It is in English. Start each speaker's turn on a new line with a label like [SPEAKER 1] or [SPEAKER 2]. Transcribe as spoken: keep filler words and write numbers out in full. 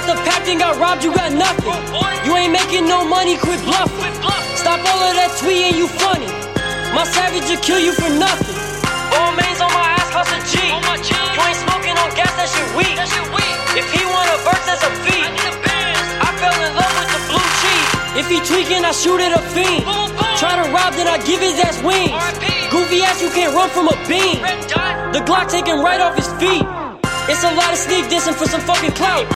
[SPEAKER 1] got the pack and got robbed, you got nothing. You ain't making no money, quit bluffing. Stop all of that tweeting, you funny. My savage will kill you for nothing. All mains on my ass, cost a G. You ain't smoking on gas, that shit weak. If he want a verse, that's a feat. I fell in love with the blue cheese. If he tweaking, I shoot at a fiend. Try to rob, then I give his ass wings. Goofy ass, you can't run from a beam. The Glock taking right off his feet. It's a lot of sneak dissing for some fucking clout.